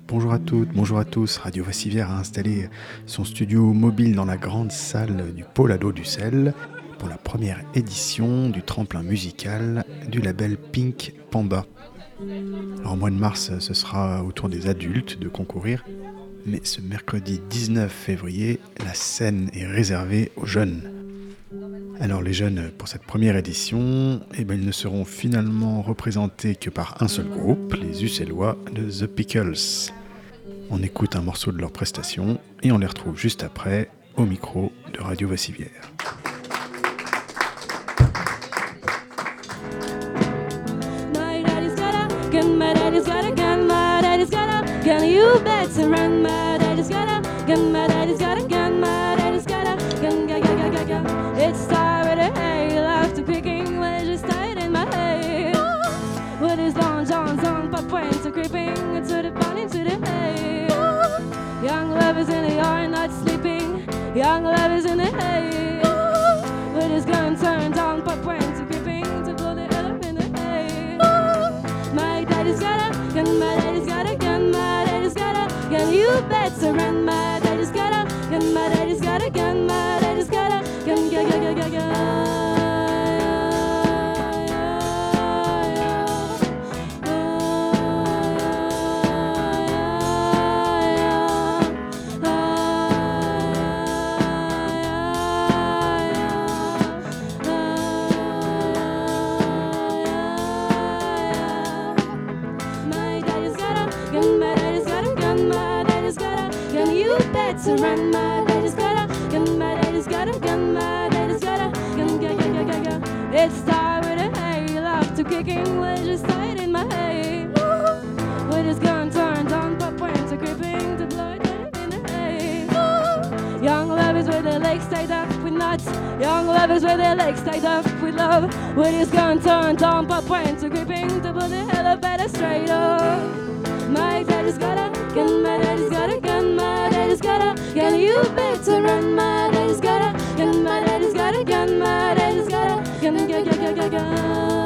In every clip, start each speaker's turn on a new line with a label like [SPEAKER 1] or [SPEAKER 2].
[SPEAKER 1] Bonjour à toutes, bonjour à tous. Radio Vassivière a installé son studio mobile dans la grande salle du pôle ado d'Ussel pour la première édition du tremplin musical du label Pink Panda. Alors, au mois de mars, ce sera au tour des adultes de concourir, mais ce mercredi 19 février, la scène est réservée aux jeunes. Alors les jeunes, pour cette première édition, ils ne seront finalement représentés que par un seul groupe, les Ussellois de The Pickles. On écoute un morceau de leur prestation et on les retrouve juste après au micro de Radio Vassivière.
[SPEAKER 2] My daddy's got a gun, my daddy's got a gun, my daddy's got a gun, you better run. My daddy's got a gun, my daddy's got a gun, my daddy's got a gun, gun. It's time with a hay, after picking wedges tied in my hay. With his long johns on, pop points are creeping to the bunny, to the hay. Young lovers in the yard, not sleeping. Young lovers in the hay. With his gun turned on, pop points are creeping to blow the hell up in the hay. My daddy's got a gun, my daddy's got a gun, my daddy's got a gun, you better run. My daddy's got a gun, my daddy's got a gun, my daddy's got a gun, gun. To run, my daddy's got a gun, my daddy's got a gun, my daddy's got a gun. It's time with a hay, love to kicking wedges tied in my hay. With his gun turned on, pop points are creeping to blow it in the hay. Young lovers with their legs tied up with knots. Young lovers with their legs tied up with love. With his gun turned on, pop points are creeping to blow the hell up at a straight up. My daddy's got a gun, my daddy's got a gun, my daddy's got a gun, you better run. My daddy's got a gun, my daddy's got a gun, my daddy's got a gun, gun.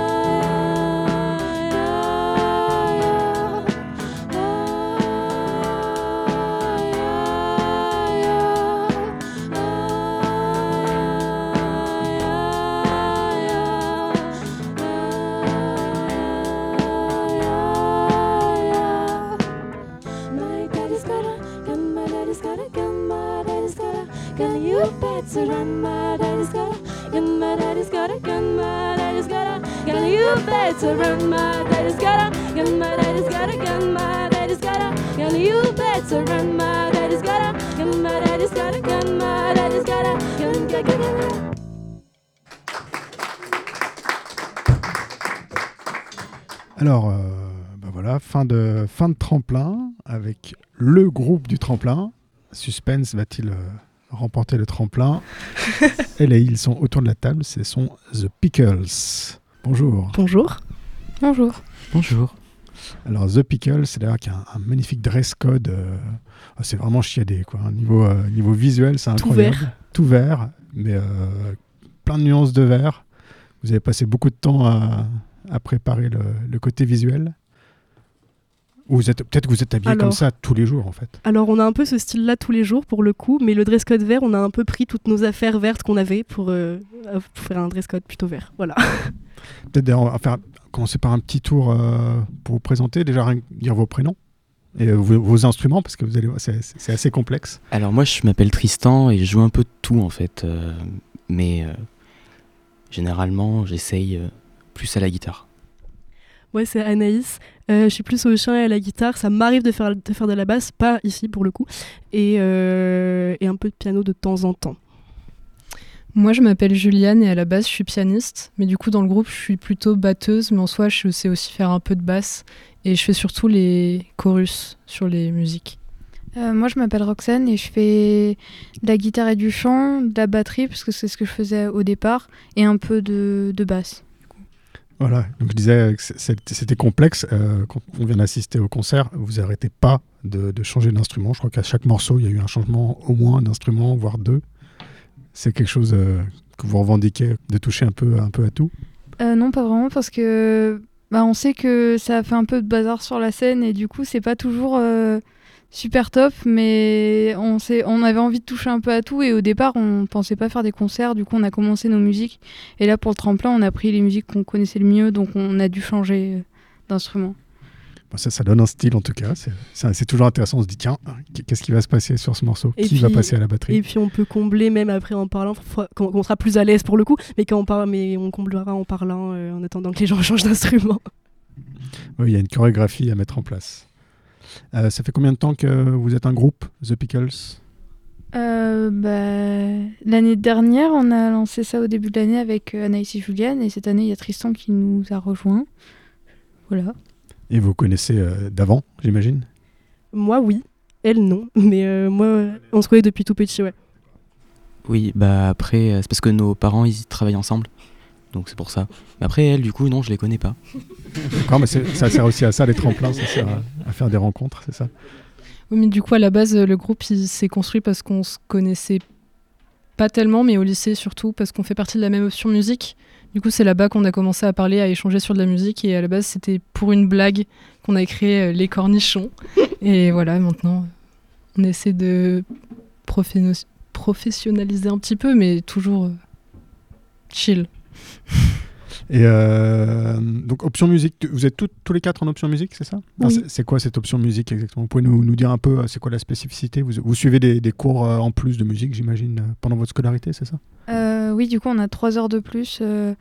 [SPEAKER 2] To run, my daddy's got a gun, my daddy's got a gun, my daddy's got a gun, you better run. My daddy's got a gun, my daddy's got a gun, my daddy's got a gun, you better run. My daddy's got a gun, my daddy's got a gun, my daddy's got a gun.
[SPEAKER 1] Alors, voilà, fin de tremplin avec le groupe du tremplin. Suspense, va-t-il remporter le tremplin? Et là, ils sont autour de la table, ce sont The Pickles. Bonjour.
[SPEAKER 3] Bonjour. Bonjour.
[SPEAKER 4] Bonjour.
[SPEAKER 1] Alors The Pickles, c'est d'ailleurs qu'il y a un magnifique dress code. C'est vraiment chiadé, quoi. Niveau visuel, c'est incroyable. Tout vert, mais plein de nuances de vert. Vous avez passé beaucoup de temps à préparer le côté visuel. Ou peut-être que vous êtes habillé comme ça tous les jours, en fait.
[SPEAKER 3] Alors, on a un peu ce style-là tous les jours, pour le coup, mais le dress code vert, on a un peu pris toutes nos affaires vertes qu'on avait pour faire un dress code plutôt vert. Voilà.
[SPEAKER 1] Peut-être d'ailleurs, on va commencer par un petit tour pour vous présenter, déjà dire vos prénoms et vos instruments, parce que c'est assez complexe.
[SPEAKER 4] Alors moi, je m'appelle Tristan et je joue un peu de tout, en fait. Mais généralement, j'essaye plus à la guitare.
[SPEAKER 3] Ouais, c'est Anaïs. Je suis plus au chant et à la guitare. Ça m'arrive de faire de la basse, pas ici pour le coup, et un peu de piano de temps en temps.
[SPEAKER 5] Moi, je m'appelle Juliane et à la base, je suis pianiste. Mais du coup, dans le groupe, je suis plutôt batteuse. Mais en soi, je sais aussi faire un peu de basse. Et je fais surtout les chorus sur les musiques.
[SPEAKER 6] Moi, je m'appelle Roxane et je fais de la guitare et du chant, de la batterie, parce que c'est ce que je faisais au départ, et un peu de basse.
[SPEAKER 1] Voilà, donc je disais que c'était complexe. Quand on vient d'assister au concert, vous n'arrêtez pas de changer d'instrument. Je crois qu'à chaque morceau, il y a eu un changement au moins d'instrument, voire deux. C'est quelque chose que vous revendiquez, de toucher un peu à tout?
[SPEAKER 6] Non, pas vraiment, parce que Bah, on sait que ça a fait un peu de bazar sur la scène et du coup, c'est pas toujours super top, mais on avait envie de toucher un peu à tout et au départ, on pensait pas faire des concerts, du coup, on a commencé nos musiques et là, pour le tremplin, on a pris les musiques qu'on connaissait le mieux, donc on a dû changer d'instrument.
[SPEAKER 1] Bon, ça donne un style en tout cas. C'est toujours intéressant. On se dit tiens, qu'est-ce qui va se passer sur ce morceau? Qui va passer à la batterie?
[SPEAKER 3] Et puis on peut combler même après en parlant, quand on sera plus à l'aise pour le coup, mais quand on parle, mais on comblera en parlant en attendant que les gens changent d'instrument.
[SPEAKER 1] Oui, il y a une chorégraphie à mettre en place. Ça fait combien de temps que vous êtes un groupe, The Pickles?
[SPEAKER 6] L'année dernière, on a lancé ça au début de l'année avec Anaïs et Juliane, et cette année, il y a Tristan qui nous a rejoints. Voilà.
[SPEAKER 1] Et vous connaissez d'avant, j'imagine?
[SPEAKER 3] Moi, oui. Elle, non. Mais moi, on se connaît depuis tout petit, ouais.
[SPEAKER 4] Oui, bah après, c'est parce que nos parents, ils travaillent ensemble. Donc c'est pour ça. Mais après, elle, du coup, non, je les connais pas.
[SPEAKER 1] D'accord, mais ça sert aussi à ça, les tremplins, ça sert à faire des rencontres, c'est ça?
[SPEAKER 5] Oui, mais du coup, à la base, le groupe il s'est construit parce qu'on se connaissait pas tellement, mais au lycée surtout, parce qu'on fait partie de la même option musique. Du coup, c'est là-bas qu'on a commencé à parler, à échanger sur de la musique. Et à la base, c'était pour une blague qu'on a créé les cornichons. Et voilà, maintenant, on essaie de professionnaliser un petit peu, mais toujours chill.
[SPEAKER 1] Et donc, option musique, vous êtes tous les quatre en option musique, c'est ça?
[SPEAKER 3] Oui.
[SPEAKER 1] Alors, c'est quoi cette option musique exactement? Vous pouvez nous dire un peu, c'est quoi la spécificité? Vous suivez des cours en plus de musique, j'imagine, pendant votre scolarité, c'est ça?
[SPEAKER 6] Oui, du coup, on a 3 heures de plus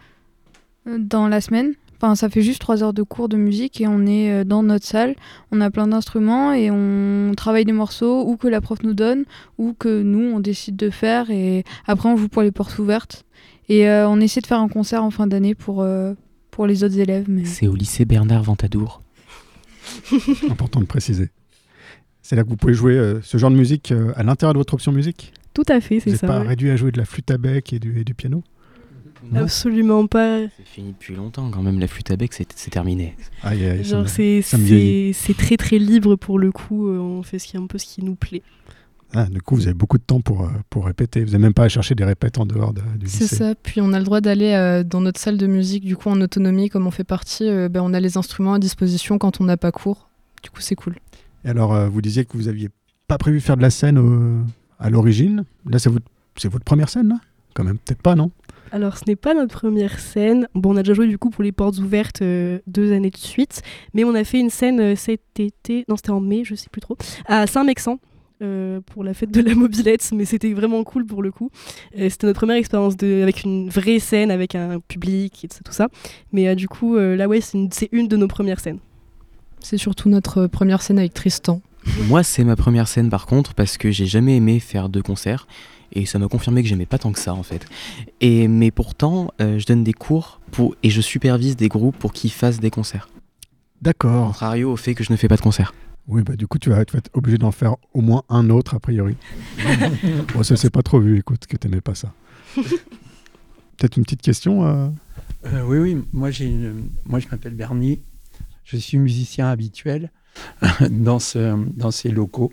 [SPEAKER 6] dans la semaine. Enfin, ça fait juste 3 heures de cours de musique et on est dans notre salle. On a plein d'instruments et on travaille des morceaux ou que la prof nous donne ou que nous, on décide de faire. Et après, on joue pour les portes ouvertes. Et on essaie de faire un concert en fin d'année pour les autres élèves. Mais...
[SPEAKER 4] C'est au lycée Bernard Ventadour.
[SPEAKER 1] Important de préciser. C'est là que vous pouvez jouer ce genre de musique à l'intérieur de votre option musique?
[SPEAKER 3] Tout à fait, c'est
[SPEAKER 1] Vous
[SPEAKER 3] ça.
[SPEAKER 1] n'êtes pas
[SPEAKER 3] Ouais.
[SPEAKER 1] réduit à jouer de la flûte à bec et du piano? Non.
[SPEAKER 3] Absolument pas.
[SPEAKER 4] C'est fini depuis longtemps quand même, la flûte à bec, c'est terminé.
[SPEAKER 1] Aïe, aïe,
[SPEAKER 3] Genre,
[SPEAKER 1] ça me vieillit.
[SPEAKER 3] c'est très très libre pour le coup. On fait un peu ce qui nous plaît.
[SPEAKER 1] Ah, du coup, vous avez beaucoup de temps pour répéter. Vous n'avez même pas à chercher des répètes en dehors du lycée.
[SPEAKER 5] C'est ça, puis on a le droit d'aller dans notre salle de musique, du coup en autonomie, comme on fait partie, on a les instruments à disposition quand on n'a pas cours. Du coup, c'est cool.
[SPEAKER 1] Et alors, vous disiez que vous n'aviez pas prévu faire de la scène à l'origine. Là, c'est votre première scène, là? Quand même, peut-être pas, non?
[SPEAKER 3] Alors, ce n'est pas notre première scène. Bon, on a déjà joué du coup pour les portes ouvertes 2 années de suite, mais on a fait une scène cet été, non, c'était en mai, je sais plus trop, à Saint-Mexan. Pour la fête de la mobilette, mais c'était vraiment cool pour le coup. C'était notre première expérience avec une vraie scène, avec un public et tout ça. Mais du coup, là, ouais, c'est une de nos premières scènes.
[SPEAKER 5] C'est surtout notre première scène avec Tristan.
[SPEAKER 4] Moi, c'est ma première scène par contre, parce que j'ai jamais aimé faire de concerts. Et ça m'a confirmé que j'aimais pas tant que ça en fait. Mais pourtant, je donne des cours et je supervise des groupes pour qu'ils fassent des concerts.
[SPEAKER 1] D'accord.
[SPEAKER 4] Contrario au fait que je ne fais pas de concert.
[SPEAKER 1] Oui, bah du coup, tu vas être obligé d'en faire au moins un autre, a priori. Bon, ça s'est pas trop vu, écoute, que t'aimais pas ça. Peut-être une petite question
[SPEAKER 7] Oui, moi je m'appelle Bernie. Je suis musicien habituel dans ces locaux.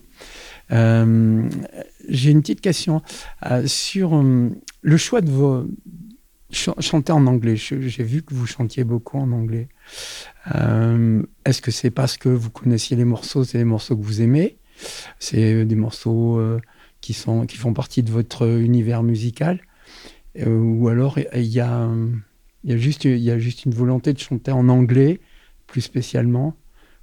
[SPEAKER 7] J'ai une petite question sur le choix de vos... chanter en anglais. J'ai vu que vous chantiez beaucoup en anglais. Est-ce que c'est parce que vous connaissiez les morceaux, c'est les morceaux que vous aimez? C'est des morceaux qui font partie de votre univers musical? Ou alors il y a juste une volonté de chanter en anglais, plus spécialement?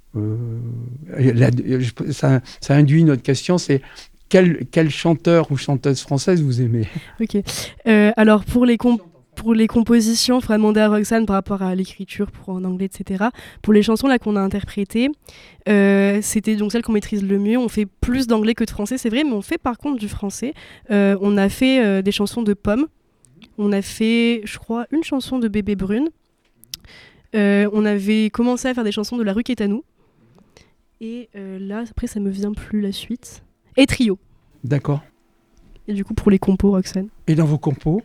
[SPEAKER 7] Ça induit une autre question, c'est quel chanteur ou chanteuse française vous aimez?
[SPEAKER 3] Ok. Alors pour les compositions, il faudra demander à Roxane par rapport à l'écriture en anglais, etc. Pour les chansons là qu'on a interprétées, c'était donc celles qu'on maîtrise le mieux. On fait plus d'anglais que de français, c'est vrai, mais on fait par contre du français. On a fait des chansons de Pomme. On a fait, je crois, une chanson de Bébé Brune. On avait commencé à faire des chansons de La Rue qui est à nous. Et là, après, ça me vient plus la suite. Et Trio.
[SPEAKER 7] D'accord.
[SPEAKER 3] Et du coup, pour les compos, Roxane.
[SPEAKER 7] Et dans vos compos?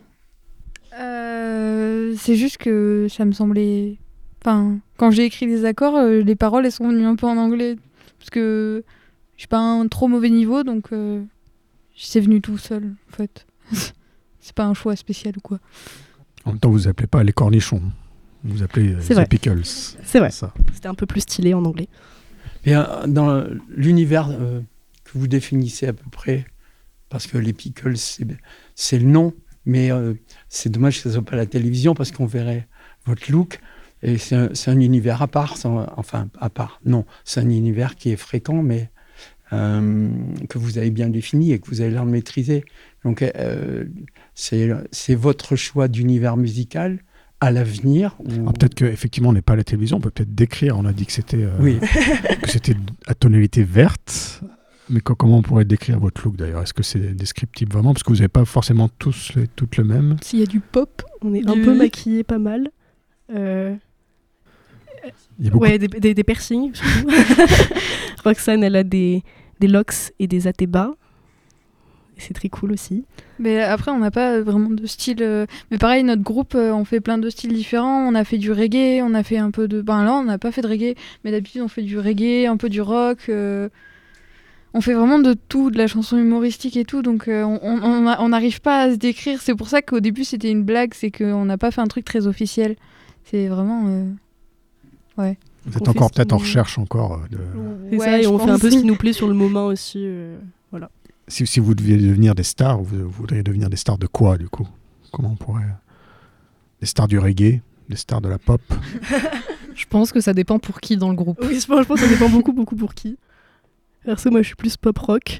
[SPEAKER 6] C'est juste que ça me semblait... Enfin, quand j'ai écrit les accords, les paroles, elles sont venues un peu en anglais. Parce que je suis pas un trop mauvais niveau, donc c'est venu tout seul, en fait. C'est pas un choix spécial ou quoi.
[SPEAKER 1] En même temps, vous appelez pas les cornichons. Vous appelez
[SPEAKER 3] C'est
[SPEAKER 1] The
[SPEAKER 3] vrai.
[SPEAKER 1] Pickles.
[SPEAKER 3] C'est vrai.
[SPEAKER 1] Ça.
[SPEAKER 3] C'était un peu plus stylé en anglais.
[SPEAKER 7] Et dans l'univers que vous définissez à peu près, parce que les Pickles, c'est le nom, mais c'est dommage que ça ne soit pas la télévision parce qu'on verrait votre look. Et c'est un univers à part, enfin à part, non, c'est un univers qui est fréquent, mais que vous avez bien défini et que vous avez l'air de maîtriser. Donc c'est votre choix d'univers musical à l'avenir ou...
[SPEAKER 1] Alors, peut-être qu'effectivement, on n'est pas à la télévision, on peut peut-être décrire. On a dit que c'était
[SPEAKER 7] Oui.
[SPEAKER 1] que c'était à tonalité verte. Mais comment on pourrait décrire votre look d'ailleurs? Est-ce que c'est descriptible vraiment? Parce que vous n'avez pas forcément toutes le même.
[SPEAKER 3] S'il y a du pop, on est un peu maquillé pas mal.
[SPEAKER 1] Il y a beaucoup
[SPEAKER 3] Ouais, des piercings. surtout. Roxane, elle a des locks et des atébas. Et c'est très cool aussi.
[SPEAKER 6] Mais après, on n'a pas vraiment de style. Mais pareil, notre groupe, on fait plein de styles différents. On a fait du reggae, on a fait un peu de. Ben là, on n'a pas fait de reggae, mais d'habitude, on fait du reggae, un peu du rock. On fait vraiment de tout, de la chanson humoristique et tout. Donc, on n'arrive pas à se décrire. C'est pour ça qu'au début, c'était une blague. C'est qu'on n'a pas fait un truc très officiel. C'est vraiment. Ouais.
[SPEAKER 1] Vous êtes
[SPEAKER 3] On
[SPEAKER 1] encore
[SPEAKER 3] fait ce
[SPEAKER 1] peut-être en
[SPEAKER 3] qui nous-
[SPEAKER 1] recherche encore.
[SPEAKER 3] C'est
[SPEAKER 6] Ouais,
[SPEAKER 3] ça, et
[SPEAKER 6] je
[SPEAKER 3] on fait un
[SPEAKER 6] pense.
[SPEAKER 3] peu ce qui nous plaît sur le moment aussi. Voilà.
[SPEAKER 1] Si vous deviez devenir des stars, vous voudriez devenir des stars de quoi du coup? Comment on pourrait... Des stars du reggae, des stars de la pop?
[SPEAKER 5] Je pense que ça dépend pour qui dans le groupe.
[SPEAKER 3] Oui, je pense que ça dépend beaucoup pour qui. Perso, moi, je suis plus pop rock.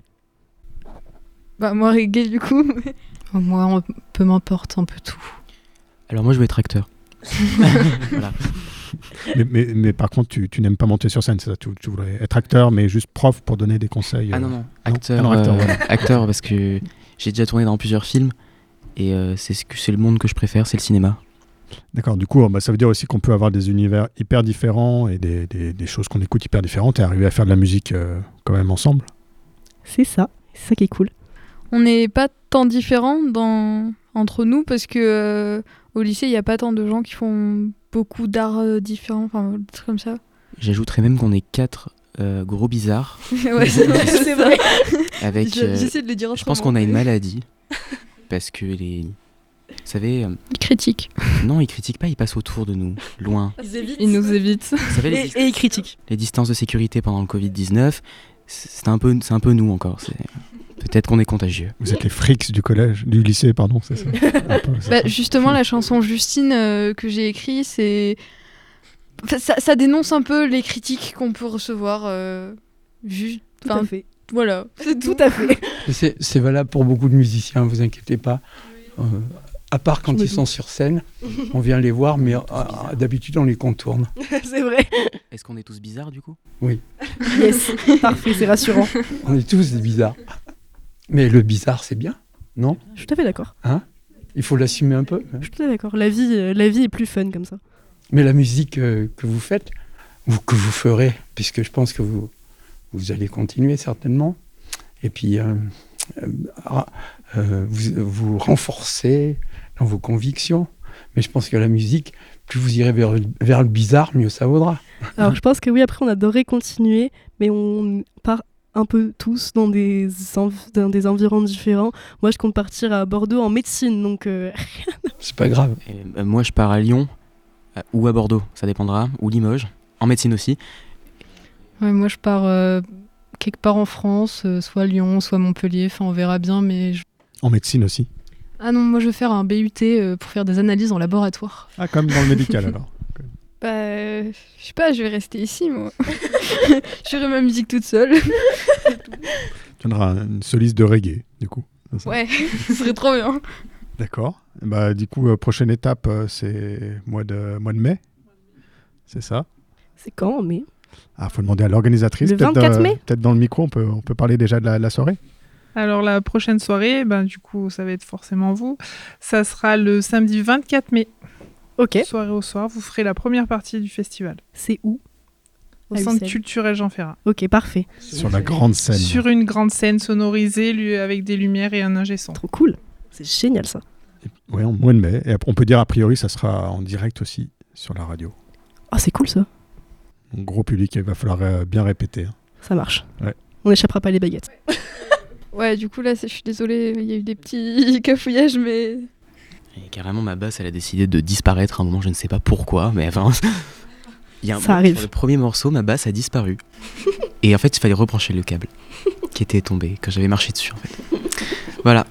[SPEAKER 6] Bah, moi, reggae, du coup.
[SPEAKER 5] Moi, peu m'importe, un peu tout.
[SPEAKER 4] Alors moi, je veux être acteur. Voilà.
[SPEAKER 1] mais par contre, tu n'aimes pas monter sur scène, c'est ça? Tu voudrais être acteur, mais juste prof pour donner des conseils?
[SPEAKER 4] Ah non, non, acteur,
[SPEAKER 1] Ah non, acteur, voilà.
[SPEAKER 4] acteur, parce que j'ai déjà tourné dans plusieurs films et c'est le monde que je préfère, c'est le cinéma.
[SPEAKER 1] D'accord, du coup, ça veut dire aussi qu'on peut avoir des univers hyper différents et des choses qu'on écoute hyper différentes et arriver à faire de la musique quand même ensemble.
[SPEAKER 3] C'est ça qui est cool.
[SPEAKER 6] On n'est pas tant différents entre nous parce que au lycée, il n'y a pas tant de gens qui font beaucoup d'arts différents, enfin, des trucs comme ça.
[SPEAKER 4] J'ajouterais même qu'on est 4 gros bizarres
[SPEAKER 6] Ouais, c'est vrai.
[SPEAKER 4] avec...
[SPEAKER 6] J'essaie de le dire
[SPEAKER 4] je pense qu'on a une maladie parce que les... Vous savez,
[SPEAKER 6] critique.
[SPEAKER 4] non, ils critiquent pas, ils passent autour de nous, loin.
[SPEAKER 5] Ils nous évitent.
[SPEAKER 4] Vous savez,
[SPEAKER 3] Et ils critiquent.
[SPEAKER 4] les distances de sécurité pendant le Covid-19, c'est un peu nous encore. Peut-être qu'on est contagieux.
[SPEAKER 1] Vous êtes les freaks du lycée, pardon, c'est ça? Un peu, c'est
[SPEAKER 6] Bah,
[SPEAKER 1] ça.
[SPEAKER 6] justement, la chanson Justine que j'ai écrite, c'est... Enfin, ça dénonce un peu les critiques qu'on peut recevoir.
[SPEAKER 3] Tout à fait.
[SPEAKER 6] Voilà, c'est
[SPEAKER 3] Tout à fait.
[SPEAKER 7] C'est valable pour beaucoup de musiciens, vous inquiétez pas. À part quand
[SPEAKER 3] Je me
[SPEAKER 7] ils sont sur scène, on vient les voir, mais d'habitude on les contourne.
[SPEAKER 3] C'est vrai.
[SPEAKER 4] Est-ce qu'on est tous bizarres du coup?
[SPEAKER 3] Yes. Parfait, c'est rassurant.
[SPEAKER 7] On est tous bizarres. Mais le bizarre, c'est bien, non?
[SPEAKER 3] Je suis tout à fait d'accord.
[SPEAKER 7] Il faut l'assumer un peu.
[SPEAKER 3] Je suis tout à fait d'accord. La vie est plus fun comme ça.
[SPEAKER 7] Mais la musique que vous faites, ou que vous ferez, puisque je pense que vous allez continuer certainement, et puis vous renforcez dans vos convictions. Mais je pense que la musique, plus vous irez vers le bizarre, mieux ça vaudra.
[SPEAKER 3] Alors je pense que oui, après on adorerait continuer, mais on part un peu tous dans des environs différents. Moi je compte partir à Bordeaux en médecine, donc
[SPEAKER 7] C'est pas grave.
[SPEAKER 4] Et, moi, je pars à Lyon ou à Bordeaux, ça dépendra, ou Limoges, en médecine aussi.
[SPEAKER 5] Ouais, moi, je pars quelque part en France, soit Lyon, soit Montpellier. Enfin, on verra bien, mais...
[SPEAKER 1] En médecine aussi.
[SPEAKER 5] Ah non, moi, je vais faire un BUT pour faire des analyses en laboratoire.
[SPEAKER 1] Ah, comme dans le médical alors.
[SPEAKER 6] Bah, je sais pas, je vais rester ici, moi. Je ferai ma musique toute seule.
[SPEAKER 1] Tu donneras une soliste de reggae, du coup. C'est ça?
[SPEAKER 6] Ouais, ce serait trop bien.
[SPEAKER 1] D'accord. Du coup, prochaine étape, c'est mois de mai. C'est ça?
[SPEAKER 3] c'est quand mais
[SPEAKER 1] Ah, faut demander à l'organisatrice.
[SPEAKER 3] Le
[SPEAKER 1] Peut-être,
[SPEAKER 3] 24 mai
[SPEAKER 1] peut-être dans le micro, on peut parler déjà de la soirée.
[SPEAKER 8] Alors la prochaine soirée, du coup, ça va être forcément vous. Ça sera le samedi 24 mai.
[SPEAKER 3] Ok.
[SPEAKER 8] Soirée au soir, vous ferez la première partie du festival.
[SPEAKER 3] C'est où?
[SPEAKER 8] Au
[SPEAKER 3] À
[SPEAKER 8] centre
[SPEAKER 3] Ussel.
[SPEAKER 8] culturel Jean Ferrat.
[SPEAKER 3] Ok, parfait.
[SPEAKER 1] Sur la grande scène.
[SPEAKER 8] Sur une grande scène sonorisée avec des lumières et un ingé son.
[SPEAKER 3] Trop cool. C'est génial ça.
[SPEAKER 1] Oui, en mois de mai. Et on peut dire, a priori, ça sera en direct aussi sur la radio.
[SPEAKER 3] Ah, c'est cool ça.
[SPEAKER 1] Un gros public, il va falloir bien répéter.
[SPEAKER 3] Ça marche.
[SPEAKER 1] Ouais.
[SPEAKER 3] On n'échappera pas les baguettes.
[SPEAKER 6] Ouais, du coup, là, je suis désolée, il y a eu des petits cafouillages, mais...
[SPEAKER 4] Et carrément, ma basse, elle a décidé de disparaître à un moment, je ne sais pas pourquoi, mais enfin. Il y a un
[SPEAKER 3] Ça
[SPEAKER 4] moment,
[SPEAKER 3] arrive.
[SPEAKER 4] sur le premier morceau, ma basse a disparu. Et en fait, il fallait rebrancher le câble qui était tombé quand j'avais marché dessus, en fait. Voilà.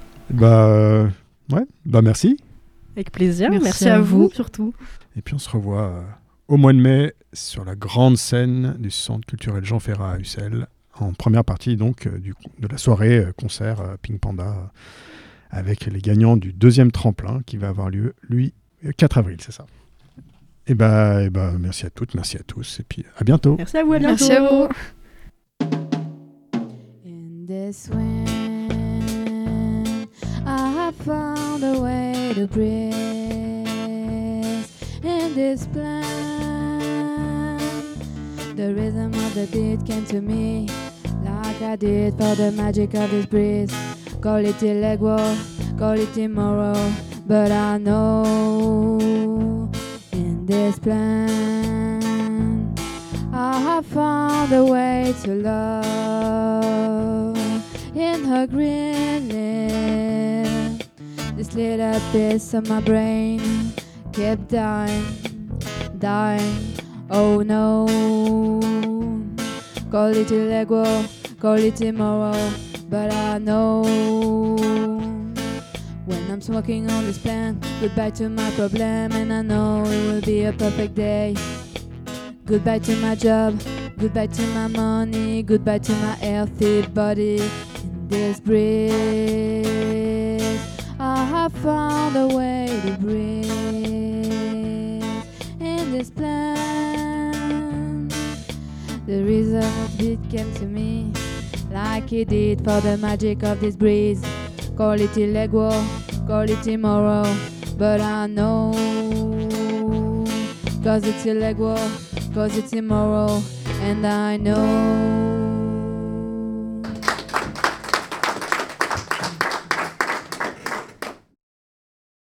[SPEAKER 1] Merci.
[SPEAKER 3] Avec plaisir.
[SPEAKER 5] Merci
[SPEAKER 3] Merci
[SPEAKER 5] à
[SPEAKER 3] à vous,
[SPEAKER 5] vous.
[SPEAKER 3] surtout.
[SPEAKER 1] Et puis on se revoit au mois de mai sur la grande scène du Centre culturel Jean Ferrat à Ussel, en première partie donc de la soirée concert Pink Panda, avec les gagnants du 2e tremplin qui va avoir lieu, lui, 4 avril, c'est ça. Et merci à toutes, merci à tous, et puis à bientôt.
[SPEAKER 3] Merci à vous, à bientôt.
[SPEAKER 6] Merci à vous.
[SPEAKER 2] In this wind, I have found a way to breathe. In this plan, the rhythm of the beat came to me, like I did for the magic of this breeze. Call it illegal, call it immoral, but I know in this plan I have found a way to love. In her green lip, this little piece of my brain kept dying, oh no. Call it illegal, call it immoral, but I know when I'm smoking on this plant, goodbye to my problem, and I know it will be a perfect day. Goodbye to my job, goodbye to my money, goodbye to my healthy body. In this breeze, I have found a way to breathe. In this plan, the reason of it came to me, like it did for the magic of this breeze. Call it illegal, call it immoral, but I know, cause it's illegal, cause it's immoral, and I know.